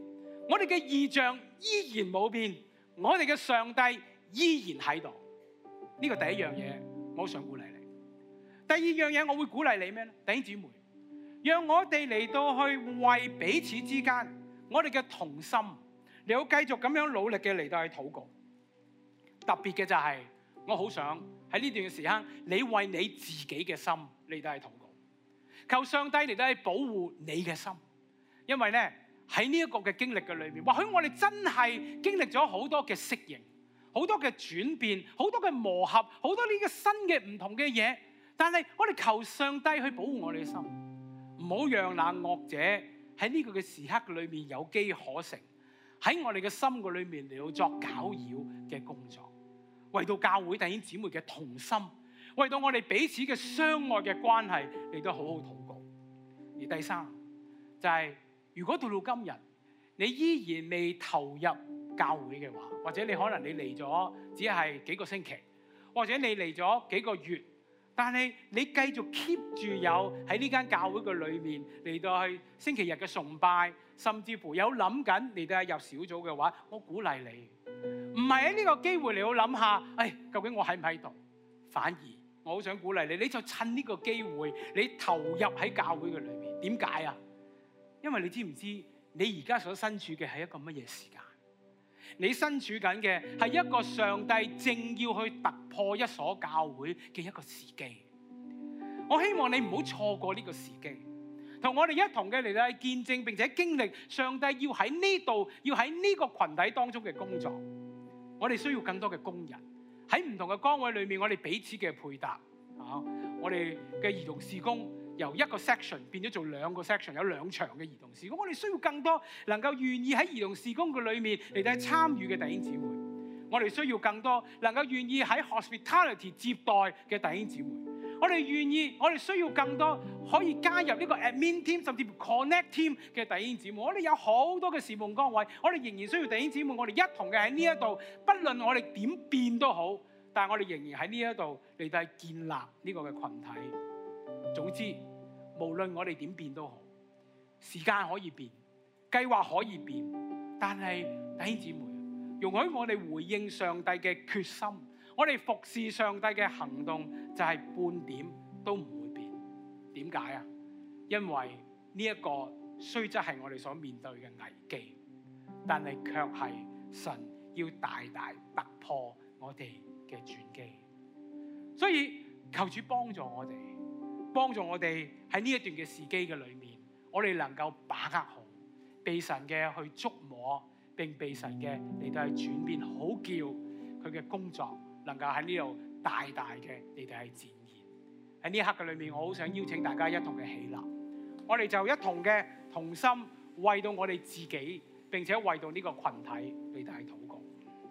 我哋嘅異象依然冇變，我哋嘅上帝依然喺度。呢個第一樣嘢，我想鼓勵你。第二樣嘢，我會鼓勵你咩咧？弟兄姊妹，讓我哋嚟到去為彼此之間，我哋嘅同心，你要繼續咁樣努力嘅嚟到去禱告。特別嘅就係，我好想喺呢段時間，你為你自己嘅心嚟到去禱告，求上帝嚟到去保護你嘅心。因為咧喺呢一個嘅經歷嘅裏面，或許我哋真係經歷咗好多嘅適應，好多嘅轉變，好多嘅磨合，好多呢個新嘅唔同嘅嘢。但係我哋求上帝去保護我哋嘅心，唔好讓那惡者喺呢個嘅時刻裏面有機可乘，喺我哋嘅心嘅裏面嚟到作攪擾嘅工作。為到教會弟兄姊妹嘅同心，為到我哋彼此嘅相愛嘅關係嚟到好好禱告。而第三就係，如果到今日你依然未投入教會嘅話，或者你可能你嚟咗只係幾個星期，或者你嚟咗幾個月，但係你繼續 keep 住有喺呢間教會嘅裏面嚟到去星期日嘅崇拜，甚至乎有諗緊嚟到入小組嘅話，我鼓勵你，唔係喺呢個機會嚟到諗下，究竟我喺唔喺度？反而我好想鼓勵你，你就趁呢個機會，你投入喺教會嘅裏面。點解啊？因為你知唔知你而家所身處嘅係一個乜嘢時間？你身處緊嘅係一個上帝正要去突破一所教會嘅一個時機。我希望你唔好錯過呢個時機，同我哋一同嘅嚟到見證並且經歷上帝要喺呢度，要喺呢個群體當中嘅工作。我哋需要更多嘅工人喺唔同嘅崗位裏面，我哋彼此嘅配搭啊！我哋嘅兒童事工由一個 section 變咗做兩個 section， 有2場嘅兒童事工。我哋需要更多能夠願意喺兒童事工嘅裏面嚟到參與嘅弟兄姊妹。我哋需要更多能夠願意喺 hospitality 接待嘅弟兄姊妹。我哋需要更多可以加入呢個 admin team 甚至乎 connect team 嘅弟兄姊妹。我哋有好多嘅事奉崗位，我哋仍然需要弟兄姊妹。我哋一同嘅喺呢一度，不論我哋點變都好，但係我哋仍然喺呢一度嚟到建立呢個嘅群體。總之，無論我哋點變都好，時間可以變，計劃可以變，但係弟兄姊妹，容許我哋回應上帝嘅決心，我哋服侍上帝嘅行動就係半點都唔會變。點解啊？因為呢一個雖則係我哋所面對嘅危機，但係卻係神要大大突破我哋嘅轉機。所以求主幫助我哋，幫助我哋喺呢一段嘅時機嘅裏面，我哋能夠把握好，被神嘅去觸摸，並被神嘅嚟到去轉變，好叫佢嘅工作能夠喺呢度大大嘅嚟到去展現。喺呢一刻嘅裏面，我好想邀請大家一同嘅起立，我哋就一同嘅同心為到我哋自己，並且為到呢個群體嚟到去禱告。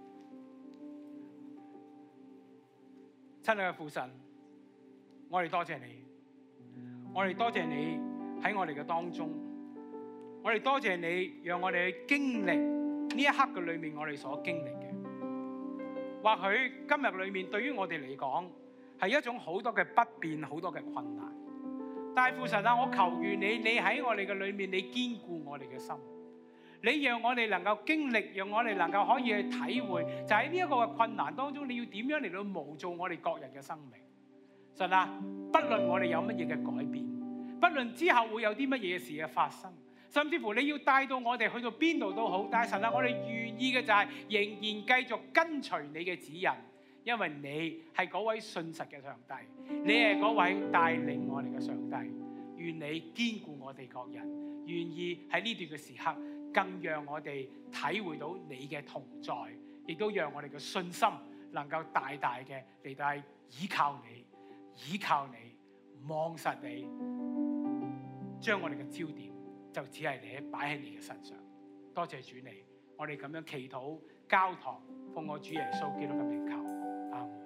親愛嘅父神，我哋多謝你，我哋多謝你喺我哋嘅當中，我哋多謝你讓我哋去經歷呢一刻嘅裏面我哋所經歷嘅。或許今日裏面對於我哋嚟講係一種好多嘅不便，好多嘅困難，但係父神啊，我求願你喺我哋嘅裏面，你堅固我哋嘅心，你讓我哋能夠經歷，讓我哋能夠可以去體會，就喺呢一個嘅困難當中，你要點樣嚟到模造我哋各人嘅生命。神啊，不論我哋有乜嘢嘅改變，不論之後會有啲乜嘢事嘅發生，甚至乎你要帶到我哋去到邊度都好，但係神啊，我哋願意嘅就係仍然繼續跟隨你嘅指引，因為你係嗰位信實嘅上帝，你係嗰位帶領我哋嘅上帝。願你堅固我哋各人，願意喺呢段嘅時刻更讓我哋體會到你嘅同在，亦都讓我哋嘅信心能夠大大嘅嚟到依靠你，依靠你，望實你，將我哋嘅焦點就只係你擺喺你嘅身上。多謝主你，我哋咁樣祈禱交託，奉我主耶穌基督嘅名求，阿門。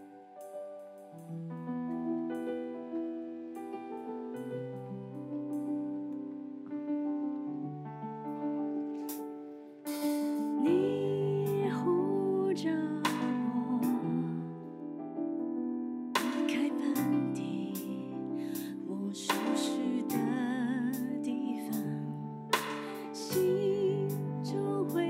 心就会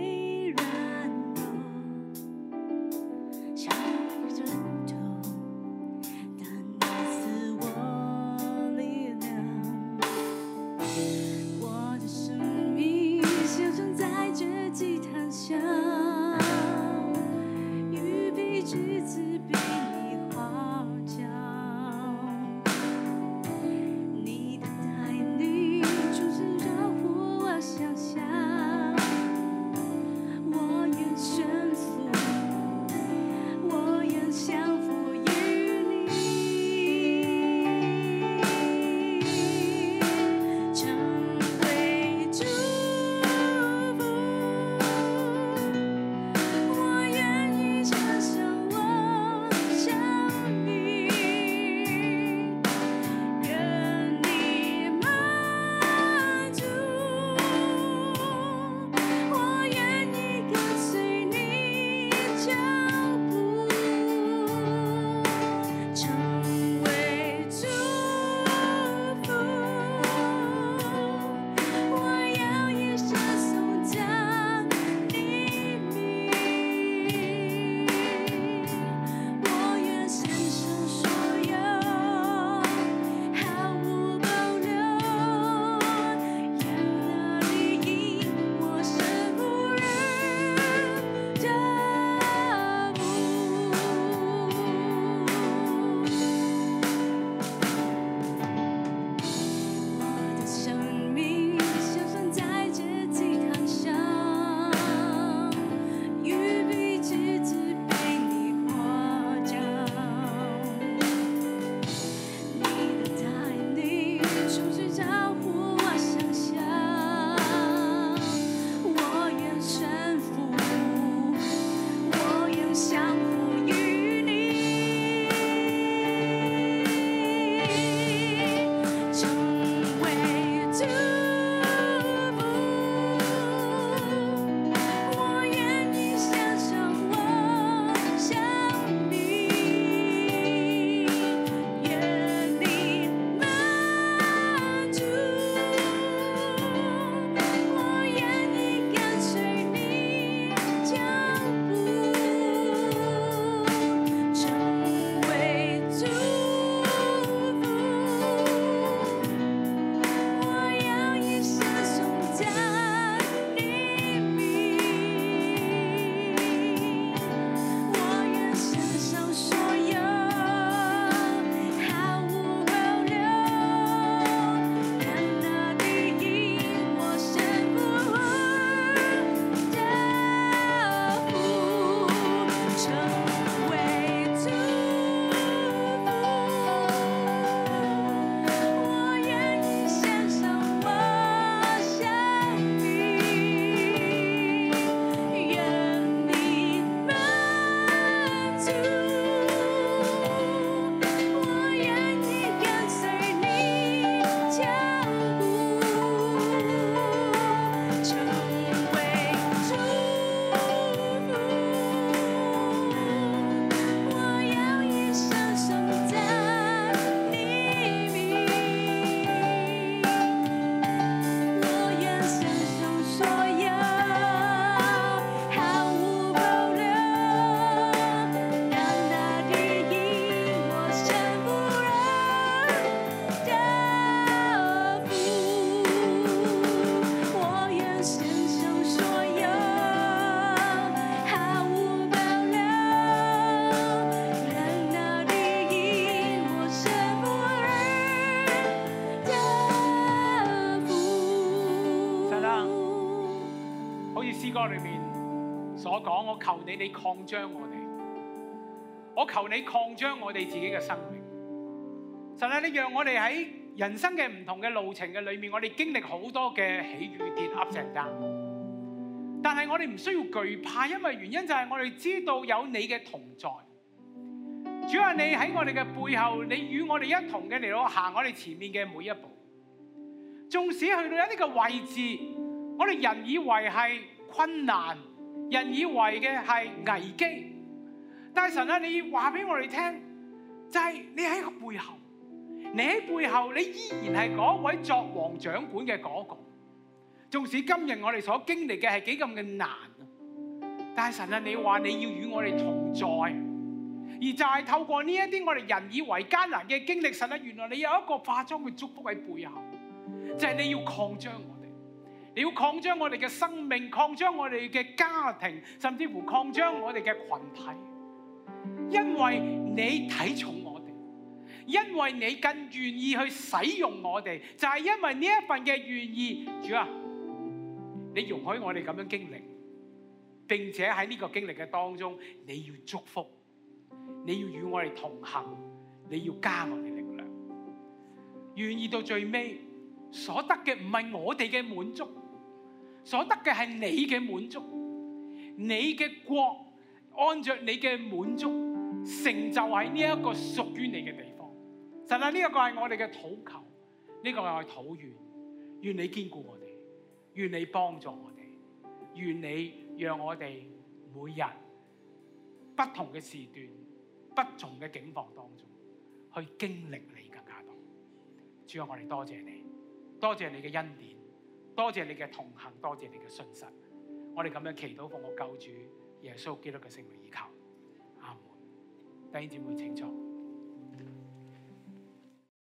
詩歌裏面所講，我求你，你擴張我哋，我求你擴張我哋自己嘅生命。神啊，你讓我哋喺人生嘅唔同嘅路程嘅裏面，我哋經歷好多嘅起與跌 ，up and down。但係我哋唔需要懼怕，因為原因就係我哋知道有你嘅同在。主啊，你喺我哋嘅背後，你與我哋一同嘅嚟到行我哋前面嘅每一步。縱使去到一啲嘅位置，我哋人以為係困難，人以為嘅係危機，但係神啊，你話俾我哋聽，就係你喺個背後，你喺背後，你依然係嗰位作王掌管嘅嗰個。縱使今日我哋所經歷嘅係幾咁嘅難，但係神啊，你話你要與我哋同在，而就係透過呢一啲我哋人以為艱難嘅經歷，神啊，原來你有一個化妝嘅祝福喺背後，就係你要擴張我哋，你要擴張我哋嘅生命，擴張我哋嘅家庭，甚至乎擴張我哋嘅群體，因為你睇重我哋，因為你更願意去使用我哋，就係因為呢一份嘅願意。主啊，你容許我哋咁樣經歷，並且喺呢個經歷嘅當中，你要祝福，你要與我哋同行，你要加我哋力量，願意到最尾所得嘅唔係我哋嘅滿足，所得嘅係你嘅滿足，你嘅國按着你嘅滿足成就喺呢一個屬於你嘅地方。神啊，呢一個係我哋嘅禱求，呢個係我哋禱願，願你堅固我哋，願你幫助我哋，願你讓我哋每日不同嘅時段、不同嘅境況當中，去經歷你更加多。主啊，我哋多謝你，多謝你嘅恩典，多謝你嘅同行，多謝你嘅信實。我哋咁樣祈禱，奉我救主耶穌基督嘅聖名而求，阿門。弟兄姊妹請坐。